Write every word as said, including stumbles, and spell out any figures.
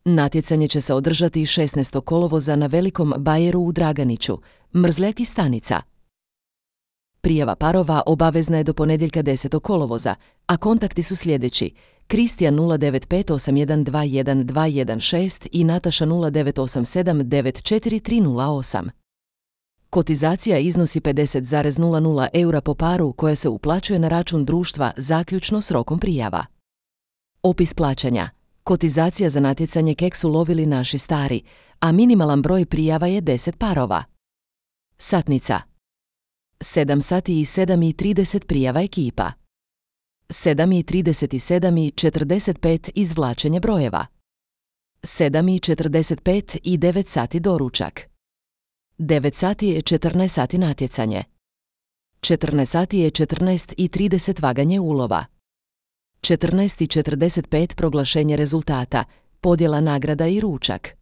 Natjecanje će se održati šesnaestog kolovoza na Velikom bajeru u Draganiću, Mrzljak i Stanica. Prijava parova obavezna je do ponedjeljka desetog kolovoza, a kontakti su sljedeći: Kristijan nula devet pet osam jedan dva jedan dva jedan šest i Nataša nula devet osam sedam devet četiri tri nula osam. Kotizacija iznosi pedeset zarez nula nula eura po paru koja se uplaćuje na račun društva zaključno s rokom prijava. Opis plaćanja. Kotizacija za natjecanje Kek su lovili naši stari, a minimalan broj prijava je deset parova. Satnica. sedam sati i sedam i trideset prijava ekipa. sedam i trideset sedam i četrdeset pet izvlačenje brojeva. sedam i četrdeset pet i devet sati doručak. devet sati je četrnaest sati natjecanje. četrnaest sati je četrnaest i trideset vaganje ulova. četrnaest i četrdeset pet proglašenje rezultata, podjela nagrada i ručak.